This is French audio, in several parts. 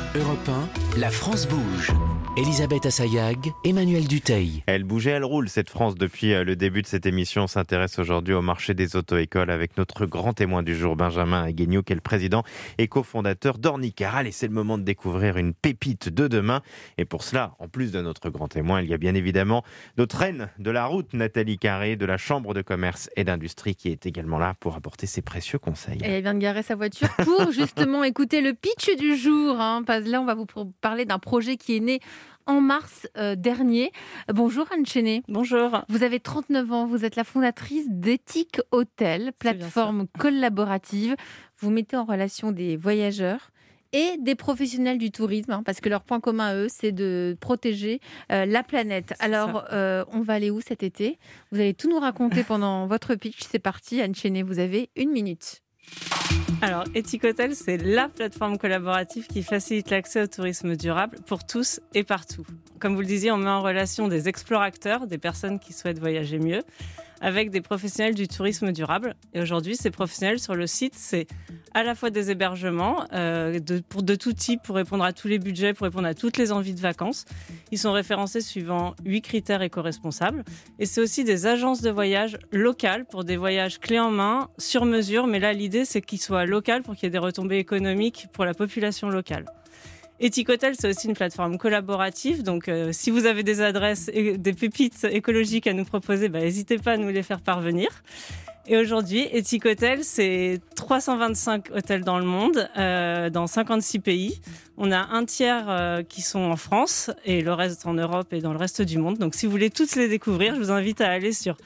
Europe 1, la France bouge. Elisabeth Assayag, Emmanuel Dutheil. Elle bougeait, elle roule, cette France. Depuis le début de cette émission, on s'intéresse aujourd'hui au marché des auto-écoles avec notre grand témoin du jour, Benjamin Aguignou, qui est le président et cofondateur d'Ornicar. Allez, c'est le moment de découvrir une pépite de demain. Et pour cela, en plus de notre grand témoin, il y a bien évidemment notre reine de la route, Nathalie Carré, de la Chambre de commerce et d'industrie, qui est également là pour apporter ses précieux conseils. Et elle vient de garer sa voiture pour justement écouter le pitch du jour. Là, on va vous parler d'un projet qui est né en mars dernier. Bonjour Anne Chenet. Bonjour. Vous avez 39 ans, vous êtes la fondatrice d'Ethic Hotel, plateforme collaborative. Vous mettez en relation des voyageurs et des professionnels du tourisme, parce que leur point commun à eux, c'est de protéger la planète. Alors, on va aller où cet été ? Vous allez tout nous raconter pendant votre pitch. C'est parti, Anne Chenet, vous avez 1 minute. Alors, Ethic Hotel, c'est la plateforme collaborative qui facilite l'accès au tourisme durable pour tous et partout. Comme vous le disiez, on met en relation des explorateurs, des personnes qui souhaitent voyager mieux, avec des professionnels du tourisme durable. Et aujourd'hui, ces professionnels sur le site, c'est à la fois des hébergements de tout type pour répondre à tous les budgets, pour répondre à toutes les envies de vacances. Ils sont référencés suivant 8 critères éco-responsables. Et c'est aussi des agences de voyage locales pour des voyages clés en main, sur mesure. Mais là, l'idée, c'est qu'ils soient locaux pour qu'il y ait des retombées économiques pour la population locale. Ethic Hotel, c'est aussi une plateforme collaborative. Donc, si vous avez des adresses et des pépites écologiques à nous proposer, n'hésitez pas à nous les faire parvenir. Et aujourd'hui, Ethic Hotel, c'est 325 hôtels dans le monde, dans 56 pays. On a un tiers qui sont en France et le reste en Europe et dans le reste du monde. Donc, si vous voulez tous les découvrir, je vous invite à aller sur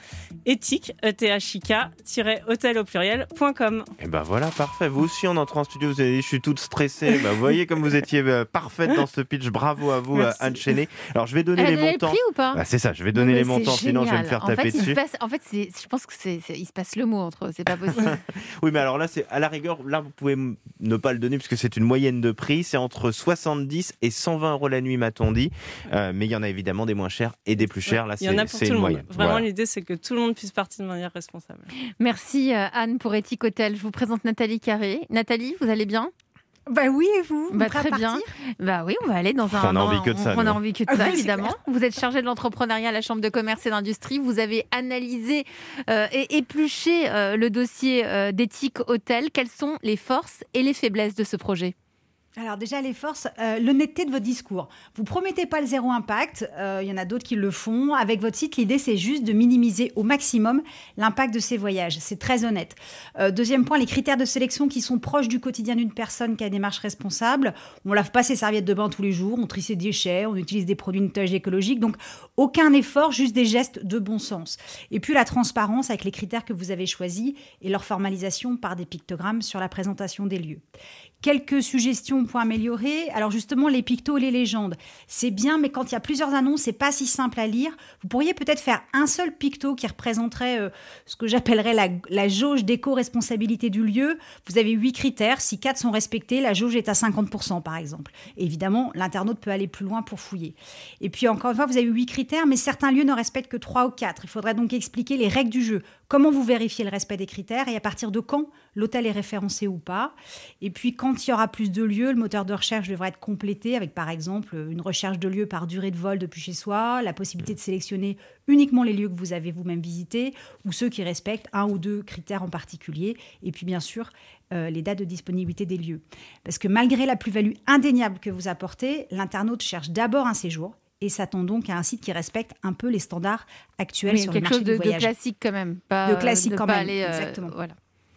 ethic-hotel au pluriel.com. Et ben voilà, parfait. Vous aussi, en entrant en studio, vous avez dit, je suis toute stressée. Vous voyez comme vous étiez parfaite dans ce pitch. Bravo à vous, Anne Chenet. Alors, je vais donner les montants. Prix ou pas C'est ça, je vais donner les montants, sinon je vais me faire taper dessus. Je pense que il se passe le mot entre eux, c'est pas possible. Oui, mais alors là, c'est à la rigueur, là, vous pouvez ne pas le donner puisque c'est une moyenne de prix. C'est entre 70 et 120 euros la nuit, m'a-t-on dit. Mais il y en a évidemment des moins chers et des plus chers. Là, il y en a pour c'est tout une le monde. moyenne. Vraiment, voilà. L'idée, c'est que tout le monde puisse partir de manière responsable. Merci Anne pour Ethic Hotel. Je vous présente Nathalie Carré. Nathalie, vous allez bien ? Oui, et vous ? Très bien. Oui, on va aller dans un... On a envie que de ça. On a envie que de ça, évidemment. Vous êtes chargée de l'entrepreneuriat à la Chambre de commerce et d'industrie. Vous avez analysé et épluché le dossier d'Ethic Hotel. Quelles sont les forces et les faiblesses de ce projet ? Alors déjà, les forces, l'honnêteté de votre discours. Vous promettez pas le zéro impact, il y en a d'autres qui le font. Avec votre site, l'idée, c'est juste de minimiser au maximum l'impact de ces voyages. C'est très honnête. Deuxième point, les critères de sélection qui sont proches du quotidien d'une personne qui a une démarche responsable. On lave pas ses serviettes de bain tous les jours, on trie ses déchets, on utilise des produits de nettoyage écologique. Donc, aucun effort, juste des gestes de bon sens. Et puis, la transparence avec les critères que vous avez choisis et leur formalisation par des pictogrammes sur la présentation des lieux. Quelques suggestions pour améliorer. Alors justement, les pictos et les légendes, c'est bien, mais quand il y a plusieurs annonces, c'est pas si simple à lire. Vous pourriez peut-être faire un seul picto qui représenterait ce que j'appellerais la jauge d'éco-responsabilité du lieu. Vous avez 8 critères. Si 4 sont respectés, la jauge est à 50%, par exemple. Et évidemment, l'internaute peut aller plus loin pour fouiller. Et puis, encore une fois, vous avez 8 critères, mais certains lieux ne respectent que 3 ou 4. Il faudrait donc expliquer les règles du jeu. Comment vous vérifiez le respect des critères et à partir de quand l'hôtel est référencé ou pas. Et puis, quand il y aura plus de lieux, le moteur de recherche devrait être complété avec, par exemple, une recherche de lieux par durée de vol depuis chez soi, la possibilité de sélectionner uniquement les lieux que vous avez vous-même visités ou ceux qui respectent 1 ou 2 critères en particulier. Et puis, bien sûr, les dates de disponibilité des lieux. Parce que malgré la plus-value indéniable que vous apportez, l'internaute cherche d'abord un séjour et s'attend donc à un site qui respecte un peu les standards actuels sur le marché du voyage. Quelque chose de classique quand même. De classique quand même, exactement. Voilà.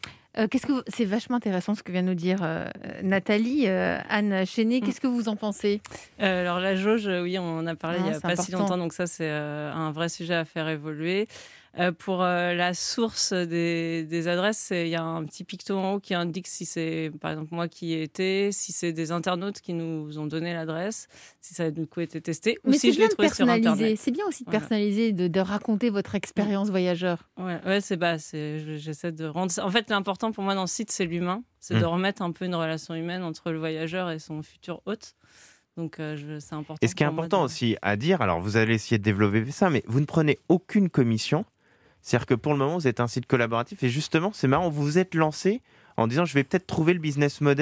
C'est vachement intéressant ce que vient de nous dire Nathalie. Anne Chenet, qu'est-ce que vous en pensez ? Alors la jauge, oui, on en a parlé il n'y a pas si important. longtemps, donc ça c'est un vrai sujet à faire évoluer. Pour la source des adresses, il y a un petit picto en haut qui indique si c'est, par exemple, moi qui y ai été, si c'est des internautes qui nous ont donné l'adresse, si ça a du coup été testé, ou si je l'ai trouvé sur Internet. C'est bien aussi de personnaliser, de raconter votre expérience voyageur. Ouais, j'essaie de rendre... En fait, l'important pour moi dans le site, c'est l'humain. C'est de remettre un peu une relation humaine entre le voyageur et son futur hôte. Donc, c'est important. Et ce qui est important aussi à dire, alors vous allez essayer de développer ça, mais vous ne prenez aucune commission. C'est-à-dire que pour le moment, vous êtes un site collaboratif et justement, c'est marrant, vous vous êtes lancé en disant je vais peut-être trouver le business model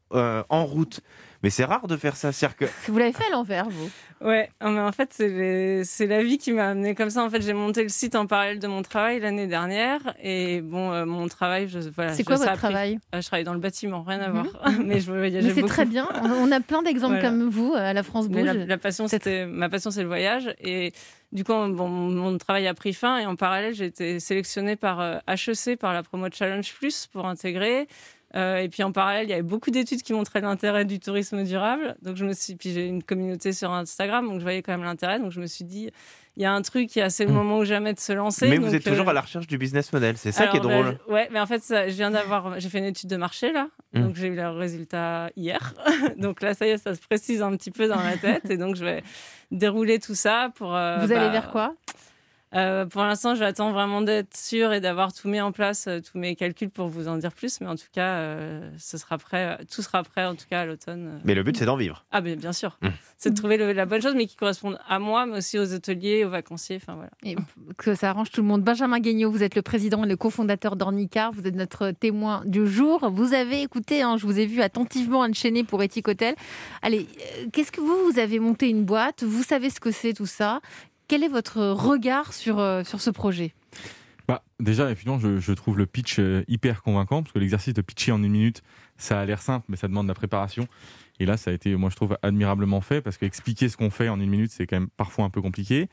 en route. Mais c'est rare de faire ça. C'est-à-dire que... Vous l'avez fait à l'envers, vous. Ouais, mais en fait, c'est la vie qui m'a amené comme ça. En fait, j'ai monté le site en parallèle de mon travail l'année dernière. Et bon, mon travail, c'est quoi votre travail ? Je travaille dans le bâtiment, rien à voir. Mais je voyageais beaucoup. C'est très bien. On a plein d'exemples comme vous à la France Bouge. Ma passion, c'est le voyage. Et du coup, mon travail a pris fin. Et en parallèle, j'ai été sélectionnée par HEC, par la promo Challenge Plus, pour intégrer. Et puis en parallèle, il y avait beaucoup d'études qui montraient l'intérêt du tourisme durable. Donc puis j'ai une communauté sur Instagram, donc je voyais quand même l'intérêt. Donc je me suis dit, il y a un truc, c'est le moment ou jamais de se lancer. Mais vous êtes toujours à la recherche du business model, c'est ça qui est drôle. Ouais, mais en fait, j'ai fait une étude de marché là, donc j'ai eu le résultat hier. Donc là, ça y est, ça se précise un petit peu dans la tête, et donc je vais dérouler tout ça pour. Vous allez vers quoi ? Pour l'instant, j'attends vraiment d'être sûre et d'avoir tout mis en place, tous mes calculs pour vous en dire plus. Mais en tout cas, tout sera prêt en tout cas à l'automne. Mais le but, c'est d'en vivre. Ah, bien sûr. C'est de trouver la bonne chose, mais qui corresponde à moi, mais aussi aux hôteliers, aux vacanciers. Enfin, voilà. Et que ça arrange tout le monde. Benjamin Guignot, vous êtes le président et le cofondateur d'Ornicar. Vous êtes notre témoin du jour. Vous avez écouté, je vous ai vu attentivement enchaîner pour Ethic Hotel. Allez, qu'est-ce que vous avez monté une boîte ? Vous savez ce que c'est tout ça ? Quel est votre regard sur ce projet ? Déjà, effectivement, je trouve le pitch hyper convaincant, parce que l'exercice de pitcher en 1 minute, ça a l'air simple, mais ça demande de la préparation. Et là, ça a été, moi, je trouve, admirablement fait, parce qu'expliquer ce qu'on fait en 1 minute, c'est quand même parfois un peu compliqué.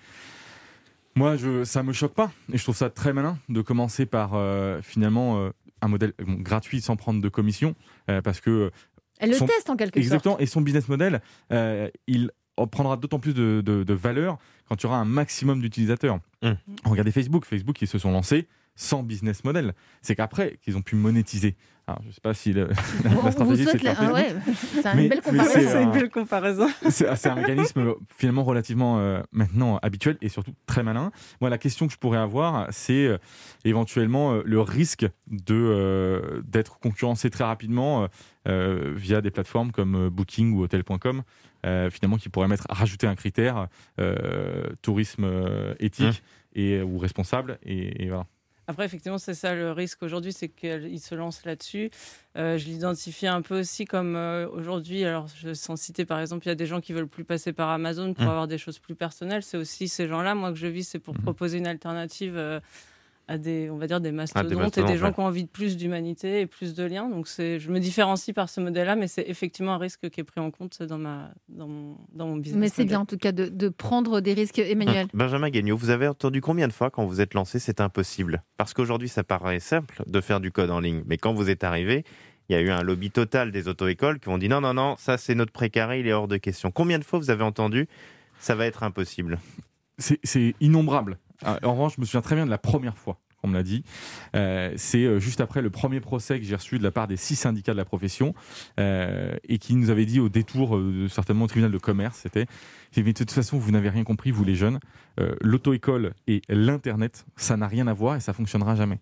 Moi, ça me choque pas, et je trouve ça très malin de commencer par, finalement, un modèle gratuit sans prendre de commission, parce que... Elle le teste en quelque sorte. Exactement, et son business model, il prendra d'autant plus de valeur quand tu auras un maximum d'utilisateurs. Regardez Facebook, ils se sont lancés sans business model. C'est qu'après qu'ils ont pu monétiser. Alors, je ne sais pas si la stratégie c'est faire Facebook. C'est une belle comparaison. C'est un mécanisme finalement relativement maintenant habituel et surtout très malin. Moi, la question que je pourrais avoir, c'est éventuellement le risque d'être concurrencé très rapidement via des plateformes comme Booking ou Hotel.com, finalement qui pourraient rajouter un critère tourisme éthique ou responsable et voilà. Après, effectivement, c'est ça le risque aujourd'hui, c'est qu'ils se lancent là-dessus. Je l'identifie un peu aussi comme aujourd'hui, alors sans citer par exemple, il y a des gens qui veulent plus passer par Amazon pour avoir des choses plus personnelles. C'est aussi ces gens-là, moi, que je vis, c'est pour proposer une alternative à des mastodontes et des gens qui ont envie de plus d'humanité et plus de liens. Donc je me différencie par ce modèle-là, mais c'est effectivement un risque qui est pris en compte dans mon business. Mais c'est bien en tout cas de prendre des risques, Emmanuel. Benjamin Guignot, vous avez entendu combien de fois quand vous êtes lancé, c'est impossible ? Parce qu'aujourd'hui, ça paraît simple de faire du code en ligne, mais quand vous êtes arrivé, il y a eu un lobby total des auto-écoles qui ont dit non, ça c'est notre précaré, il est hors de question. Combien de fois vous avez entendu ça va être impossible ? C'est innombrable. En revanche, je me souviens très bien de la première fois qu'on me l'a dit. C'est juste après le premier procès que j'ai reçu de la part des 6 syndicats de la profession et qui nous avaient dit au détour certainement au tribunal de commerce, mais de toute façon, vous n'avez rien compris, vous les jeunes. L'auto-école et l'Internet, ça n'a rien à voir et ça ne fonctionnera jamais.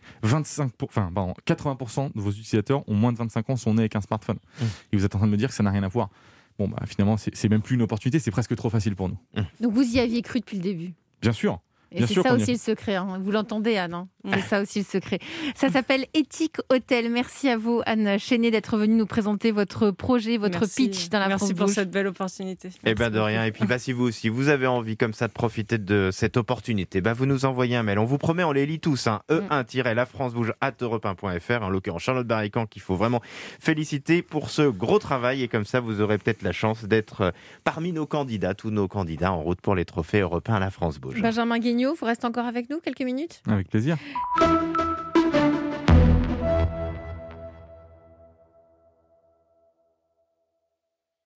80% de vos utilisateurs ont moins de 25 ans, sont nés avec un smartphone. Et vous êtes en train de me dire que ça n'a rien à voir. Bon, finalement, c'est même plus une opportunité, c'est presque trop facile pour nous. Donc vous y aviez cru depuis le début ? Bien sûr. Et c'est ça aussi le secret, vous l'entendez Anne, c'est ça aussi le secret. Ça s'appelle Ethic Hotel. Merci à vous Anne Chenet d'être venue nous présenter votre projet, votre pitch dans la France Bouge. Merci pour cette belle opportunité. De rien. Et puis si vous aussi, vous avez envie comme ça de profiter de cette opportunité, vous nous envoyez un mail. On vous promet, on les lit tous. E1-lafrancebouge@europe1.fr. En l'occurrence Charlotte Barrican qu'il faut vraiment féliciter pour ce gros travail. Et comme ça, vous aurez peut-être la chance d'être parmi nos candidats, tous nos candidats en route pour les trophées européens à la France Bouge. Benjamin Guignot, vous restez encore avec nous quelques minutes ? Avec plaisir.